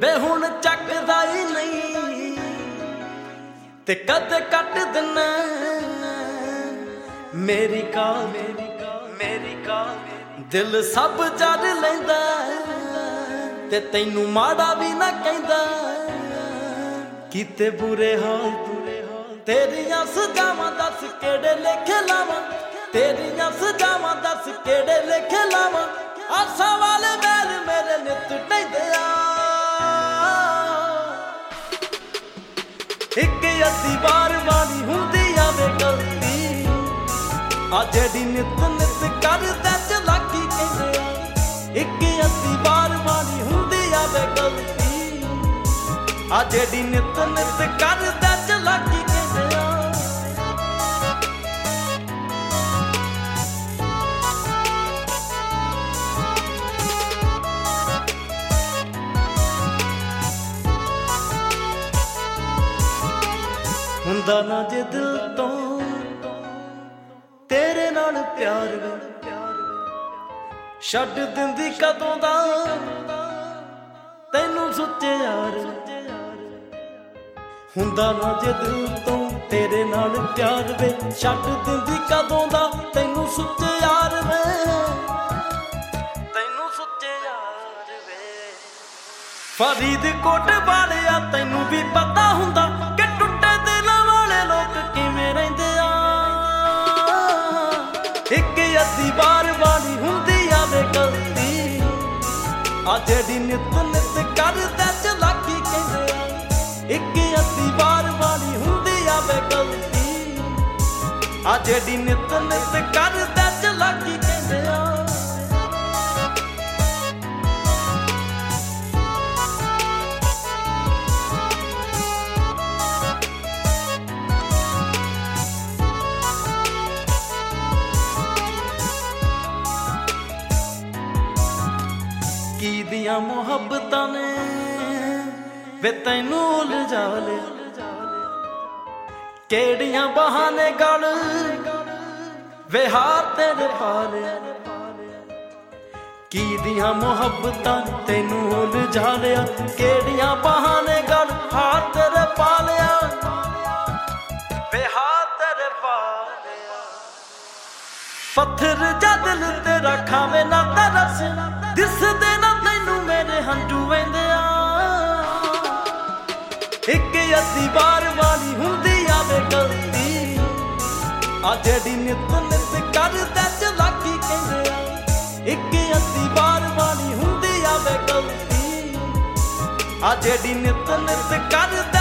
ਵੇ ਹੁਣ ਚੱਕਦਾ ਹੀ ਨਹੀਂ ਤੇ ਕਦੇ ਕੱਟ ਦਿਨਾ ਮੇਰੀ ਕਾਲ ਦਿਲ ਸਭ ਜੜ ਲੈਂਦਾ ਤੇ ਤੈਨੂੰ ਮਾੜਾ ਵੀ ਨਾ ਕਹਿੰਦਾ ਕੀਤੇ ਬੁਰੇ ਹਾਲ ਤੇਰੀਆਂ ਸਜਾਵਾਂ ਦੱਸ ਕਿਹੜੇ ਲੇਖੇ ਲਾਵਾਂ ਤੇਰੀਆਂ ਸਜਾਵਾਂ ਦੱਸ ਕਿਹੜੇ ਲੇਖੇ ਲਾਵਾਂ ਆਸਾਂ ਵਾਲੇ ਮੈਲ ਮੇਰੇ ਨਿੱਤ ਢਹਿੰਦੇ ਆ ਇੱਕ ਅੱਧੀ ਵਾਰ ਵਾਲੀ ਹੁੰਦੀ ਆਵੇ ਗਲਤੀ ਆ ਜਿਹੜੀ ਨਿੱਤ ਕਰਦਾ ਚਲਾਕੀ ਕਹਿੰਦੇ ਆ ਇੱਕ ਅੱਧੀ ਵਾਰ ਵਾਲੀ ਹੁੰਦੀ ਆਵੇ ਗਲਤੀ ਆ ਜਿਹੜੀ ਨਿੱਤ ਕਰਦਾ ਚਲਾਕੀ ਕਹਿੰਦੇ ਆ ਹੁੰਦਾ ਨਾ ਜੇ ਦਿਲ ਤੋਂ ਤੇਰੇ ਨਾਲ ਪਿਆਰ ਵੇ ਛੱਡ ਦਿੰਦੀ ਕਦੋਂ ਦਾ ਤੈਨੂੰ ਸੁੱਚੇ ਯਾਰ ਹੁੰਦਾ ਨਾ ਜੇ ਦਿਲ ਤੋਂ ਤੇਰੇ ਨਾਲ ਪਿਆਰ ਵੇ ਛੱਡ ਦਿੰਦੀ ਕਦੋਂ ਦਾ ਤੈਨੂੰ ਸੁੱਚੇ ਯਾਰ ਵੇ ਤੈਨੂੰ ਸੁੱਚੇ ਯਾਰ ਵੇ ਫਰੀਦਕੋਟ ਵਾਲਿਆ ਤੈਨੂੰ ਵੀ ਪਤਾ ਹੁੰਦਾ ਕਿ ਟੁੱਟੇ ਦਿਲਾਂ ਵਾਲੇ ਲੋਕ ਕਿਵੇਂ ਰਹਿੰਦੇ ਆ ਇੱਕ ਅੱਧੀ ਵਾਰ ਵਾਲੀ ਹੁੰਦੀ ਆਵੇ ਗਲਤੀ ਆ ਜਿਹੜੀ ਨਿੱਤ ਕਰਦਾ ਚਲਾਕੀ ਕਹਿੰਦੇ ਆ ਇੱਕ ਅੱਧੀ ਵਾਰ ਵਾਲੀ ਹੁੰਦੀ ਆਵੇ ਗਲਤੀ ਆ ਜਿਹੜੀ ਨਿੱਤ ਕਰਦਾ ਚਲਾਕੀ ਕਹਿੰਦੇ ਆ ਕੀ ਦੀਆਂ ਮੁਹੱਬਤਾਂ ਨੇ ਵੇ ਤੈਨੂੰ ਉਲਝਾ ਲਿਆ ਕਿਹੜੀਆਂ ਬਹਾਨੇ ਗਲ ਵੇ ਹਾਰ ਤੇਰੇ ਪਾ ਲਿਆ ਕੀ ਦੀਆਂ ਮੁਹੱਬਤਾਂ ਤੈਨੂੰ ਉਲਝਾ ਲਿਆ ਕਿਹੜੀਆਂ ਬਹਾਨੇ ਗਲ ਹਾਰ ਤੇਰੇ ਪਾ ਲਿਆ ਵੇ ਹਾਰ ਤੇਰੇ ਪਾ ਲਿਆ ਪੱਥਰ ਜਾ ਦਿਲ ਤੇਰਾ ਖਾਵੇ ਨਾ ਤਰਸ ਦਿਸਦੇ ਨਾ ਤੈਨੂੰ ਮੇਰੇ ਹੰਝੂ ਵਹਿੰਦੇ ਆ ਇੱਕ ਅੱਧੀ ਵਾਰ ਵਾਲੀ ਹੁੰਦੀ ਆਵੇ ਗਲਤੀ ਆ ਜਿਹੜੀ ਨਿੱਤ ਕਰਦਾ ਚਲਾਕੀ ਕਹਿੰਦੇ ਆ ਇੱਕ ਅੱਧੀ ਵਾਰ ਵਾਲੀ ਹੁੰਦੀ ਆਵੇ ਗਲਤੀ ਆ ਜਿਹੜੀ ਨਿੱਤ ਕਰਦਾ